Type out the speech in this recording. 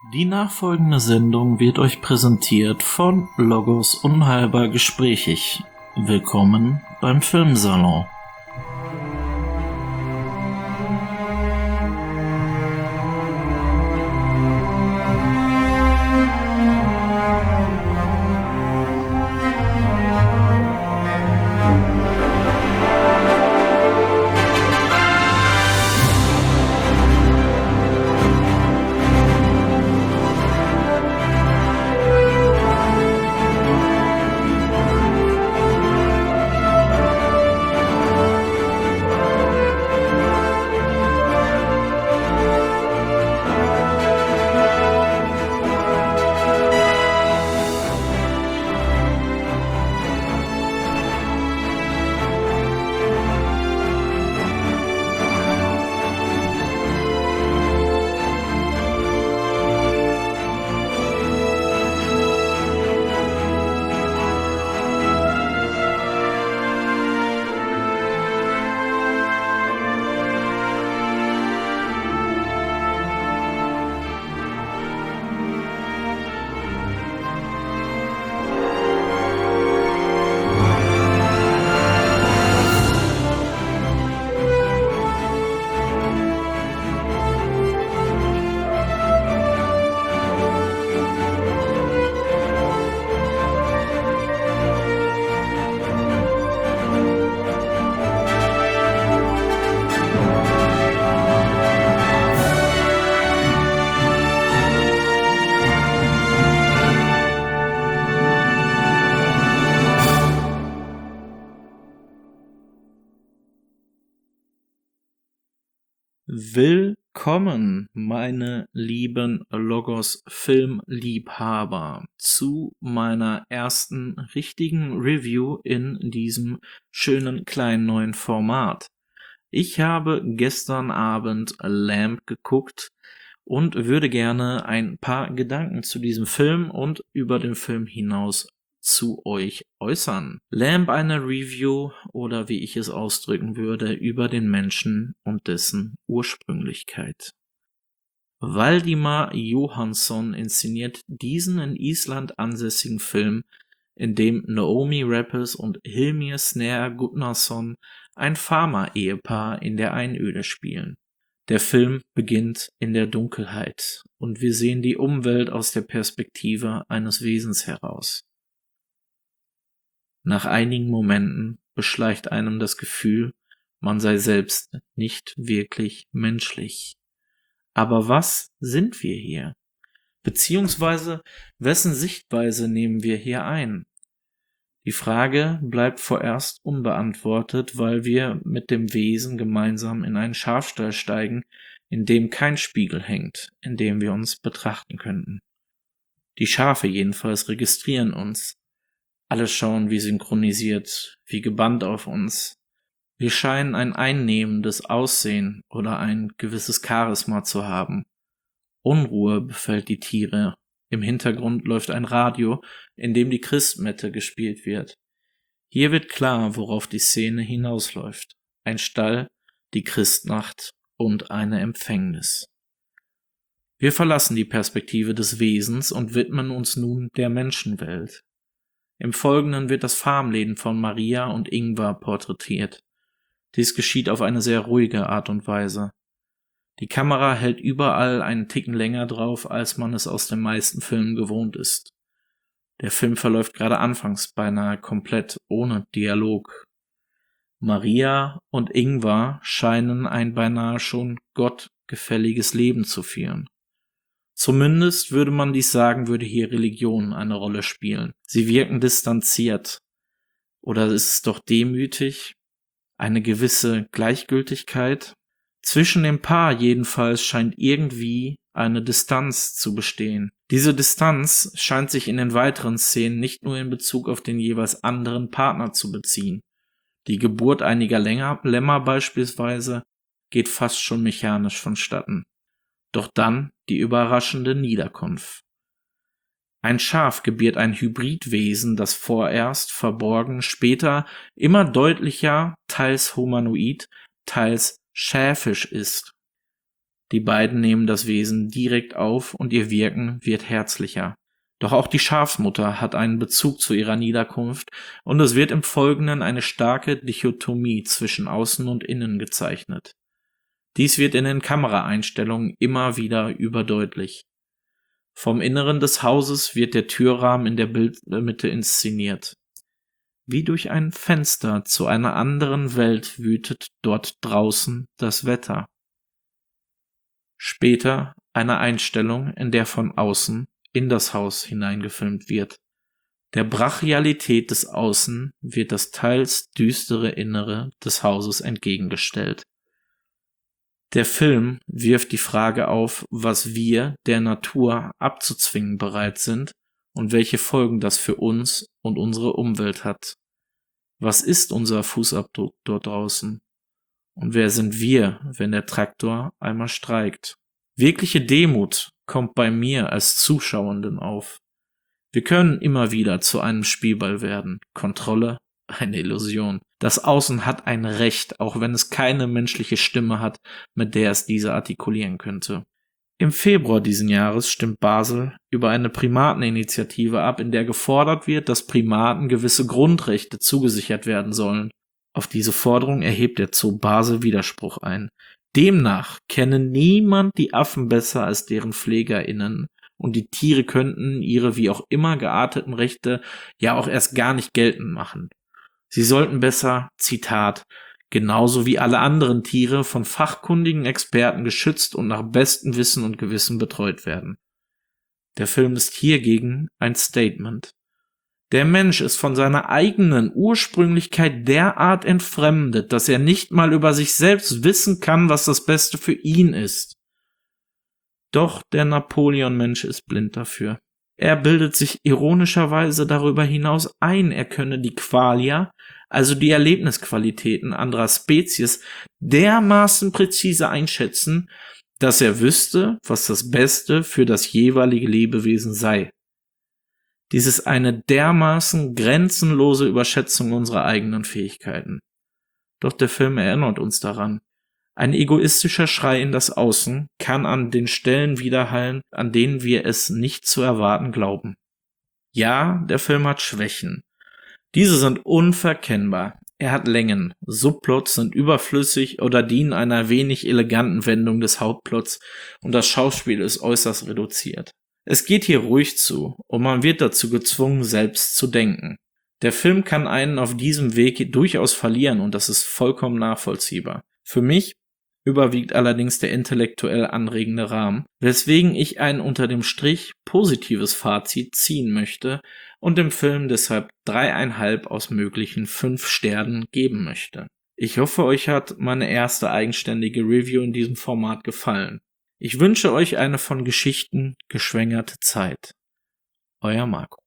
Die nachfolgende Sendung wird euch präsentiert von Logos Unheilbar Gesprächig. Willkommen beim Filmsalon. Willkommen, meine lieben Logos-Filmliebhaber, zu meiner ersten richtigen Review in diesem schönen kleinen neuen Format. Ich habe gestern Abend Lamb geguckt und würde gerne ein paar Gedanken zu diesem Film und über den Film hinaus zu euch äußern. Lamb, eine Review oder wie ich es ausdrücken würde, über den Menschen und dessen Ursprünglichkeit. Valdimar Jóhannsson inszeniert diesen in Island ansässigen Film, in dem Noomi Rapace und Hilmir Snær Gunnarsson ein Farmer-Ehepaar in der Einöde spielen. Der Film beginnt in der Dunkelheit und wir sehen die Umwelt aus der Perspektive eines Wesens heraus. Nach einigen Momenten beschleicht einem das Gefühl, man sei selbst nicht wirklich menschlich. Aber was sind wir hier? Beziehungsweise wessen Sichtweise nehmen wir hier ein? Die Frage bleibt vorerst unbeantwortet, weil wir mit dem Wesen gemeinsam in einen Schafstall steigen, in dem kein Spiegel hängt, in dem wir uns betrachten könnten. Die Schafe jedenfalls registrieren uns. Alle schauen wie synchronisiert, wie gebannt auf uns. Wir scheinen ein einnehmendes Aussehen oder ein gewisses Charisma zu haben. Unruhe befällt die Tiere. Im Hintergrund läuft ein Radio, in dem die Christmette gespielt wird. Hier wird klar, worauf die Szene hinausläuft. Ein Stall, die Christnacht und eine Empfängnis. Wir verlassen die Perspektive des Wesens und widmen uns nun der Menschenwelt. Im Folgenden wird das Farmleben von Maria und Ingvar porträtiert. Dies geschieht auf eine sehr ruhige Art und Weise. Die Kamera hält überall einen Ticken länger drauf, als man es aus den meisten Filmen gewohnt ist. Der Film verläuft gerade anfangs beinahe komplett ohne Dialog. Maria und Ingvar scheinen ein beinahe schon gottgefälliges Leben zu führen. Zumindest würde man dies sagen, würde hier Religion eine Rolle spielen. Sie wirken distanziert. Oder ist es doch demütig? Eine gewisse Gleichgültigkeit? Zwischen dem Paar jedenfalls scheint irgendwie eine Distanz zu bestehen. Diese Distanz scheint sich in den weiteren Szenen nicht nur in Bezug auf den jeweils anderen Partner zu beziehen. Die Geburt einiger Lämmer beispielsweise geht fast schon mechanisch vonstatten. Doch dann die überraschende Niederkunft. Ein Schaf gebiert ein Hybridwesen, das vorerst verborgen, später immer deutlicher, teils humanoid, teils schäfisch ist. Die beiden nehmen das Wesen direkt auf und ihr Wirken wird herzlicher. Doch auch die Schafsmutter hat einen Bezug zu ihrer Niederkunft und es wird im Folgenden eine starke Dichotomie zwischen Außen und Innen gezeichnet. Dies wird in den Kameraeinstellungen immer wieder überdeutlich. Vom Inneren des Hauses wird der Türrahmen in der Bildmitte inszeniert. Wie durch ein Fenster zu einer anderen Welt wütet dort draußen das Wetter. Später eine Einstellung, in der von außen in das Haus hineingefilmt wird. Der Brachialität des Außen wird das teils düstere Innere des Hauses entgegengestellt. Der Film wirft die Frage auf, was wir der Natur abzuzwingen bereit sind und welche Folgen das für uns und unsere Umwelt hat. Was ist unser Fußabdruck dort draußen? Und wer sind wir, wenn der Traktor einmal streikt? Wirkliche Demut kommt bei mir als Zuschauenden auf. Wir können immer wieder zu einem Spielball werden. Kontrolle, eine Illusion. Das Außen hat ein Recht, auch wenn es keine menschliche Stimme hat, mit der es diese artikulieren könnte. Im Februar diesen Jahres stimmt Basel über eine Primateninitiative ab, in der gefordert wird, dass Primaten gewisse Grundrechte zugesichert werden sollen. Auf diese Forderung erhebt der Zoo Basel Widerspruch ein. Demnach kenne niemand die Affen besser als deren PflegerInnen und die Tiere könnten ihre wie auch immer gearteten Rechte ja auch erst gar nicht geltend machen. Sie sollten besser, Zitat, genauso wie alle anderen Tiere von fachkundigen Experten geschützt und nach bestem Wissen und Gewissen betreut werden. Der Film ist hiergegen ein Statement. Der Mensch ist von seiner eigenen Ursprünglichkeit derart entfremdet, dass er nicht mal über sich selbst wissen kann, was das Beste für ihn ist. Doch der Napoleon-Mensch ist blind dafür. Er bildet sich ironischerweise darüber hinaus ein, er könne die Qualia, also die Erlebnisqualitäten anderer Spezies, dermaßen präzise einschätzen, dass er wüsste, was das Beste für das jeweilige Lebewesen sei. Dies ist eine dermaßen grenzenlose Überschätzung unserer eigenen Fähigkeiten. Doch der Film erinnert uns daran. Ein egoistischer Schrei in das Außen kann an den Stellen widerhallen, an denen wir es nicht zu erwarten glauben. Ja, der Film hat Schwächen. Diese sind unverkennbar. Er hat Längen, Subplots sind überflüssig oder dienen einer wenig eleganten Wendung des Hauptplots und das Schauspiel ist äußerst reduziert. Es geht hier ruhig zu und man wird dazu gezwungen, selbst zu denken. Der Film kann einen auf diesem Weg durchaus verlieren und das ist vollkommen nachvollziehbar. Für mich überwiegt allerdings der intellektuell anregende Rahmen, weswegen ich ein unter dem Strich positives Fazit ziehen möchte und dem Film deshalb 3,5 aus möglichen 5 Sternen geben möchte. Ich hoffe, euch hat meine erste eigenständige Review in diesem Format gefallen. Ich wünsche euch eine von Geschichten geschwängerte Zeit. Euer Marco.